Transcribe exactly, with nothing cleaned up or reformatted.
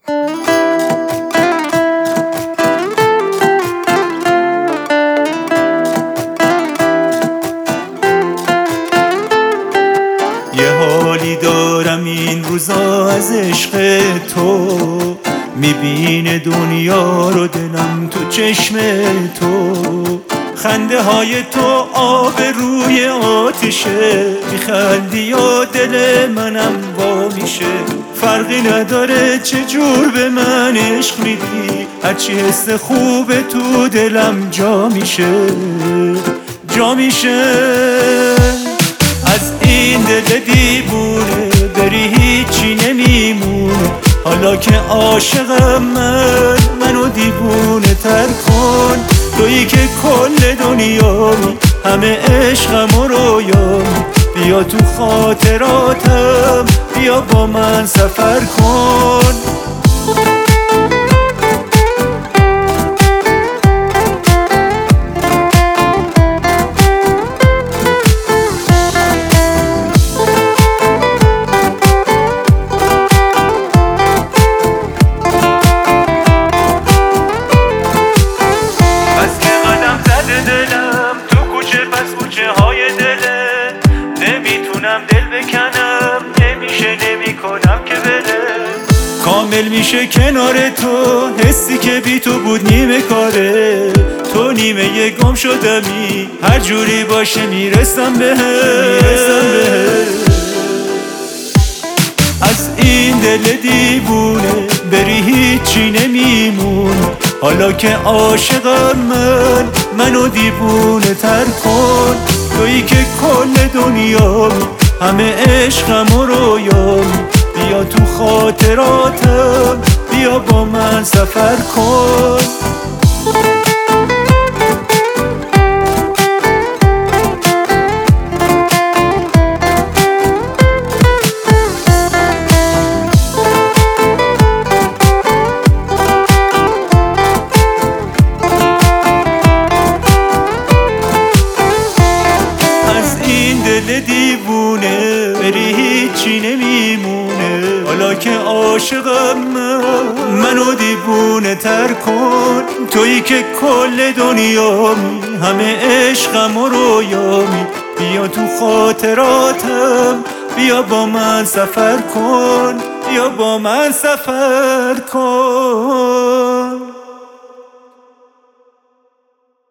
یه حالی دارم این روزا از عشق تو، میبینه دنیا رو دلم تو چشم تو. خنده های تو آب روی آتیشه، میخندی و دل منم وا میشه. فرقی نداره چه جور به من عشق میدی، هرچی حس خوب تو دلم جا میشه جا میشه. از این دل دیوونه بری هیچی نمیمونه، حالا که عاشقم من منو دیوونه تر کن. تویی که کل دنیامی، همه عشقم و رویامی. بیا تو خاطراتم، بیا با من سفر کن. دل بکنم نمیشه، نمی کنم که بده. کامل میشه کنار تو، حسی که بی تو بود نیمه کاره. تو نیمه یه گم شدمی، هر جوری باشه میرسم به از این دل دیوونه بری هیچی نمیمونه، حالا که عاشقم من منو دیوونه تر کن. تویی که کل دنیامی، همه عشقم و رویامی. بیا تو خاطراتم، بیا با من سفر کن. دل دیوونه بری هیچی نمیمونه، حالا که عاشقم من منو دیوونه تر کن. تویی که کل دنیامی، همه عشقم و رویامی. بیا تو خاطراتم، بیا با من سفر کن. بیا با من سفر کن.